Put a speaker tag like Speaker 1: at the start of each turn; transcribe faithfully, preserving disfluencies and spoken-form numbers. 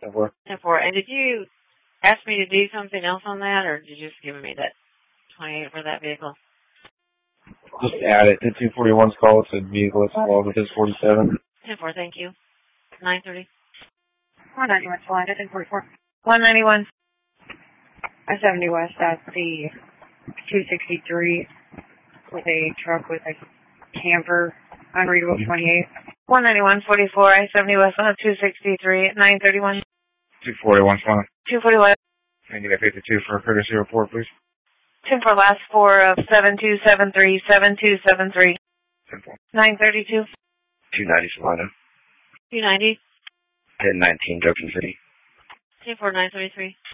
Speaker 1: ten four.
Speaker 2: ten four. And did you ask me to do something else on that, or did you just give me that twenty-eight for that vehicle?
Speaker 1: Just add it to two forty-one's call. It's a vehicle that's involved with his forty-seven.
Speaker 2: ten four, thank you. nine thirty.
Speaker 3: one ninety-one, flying at ten forty-four. one ninety-one. I seventy west at the two sixty-three with a truck with a camper, unreadable twenty-eight. one ninety-one, forty-four, I seventy west on two sixty-three at nine thirty-one.
Speaker 1: two forty-one, flying.
Speaker 3: two forty-one.
Speaker 1: Can you get fifty-two for a courtesy report, please?
Speaker 3: ten for last four of seven two seven three, seven two seven three.
Speaker 1: ten four.
Speaker 3: nine thirty-two.
Speaker 1: two ninety, Solano.
Speaker 2: two ninety.
Speaker 1: ten nineteen, Junction City.
Speaker 2: ten four, nine thirty-three.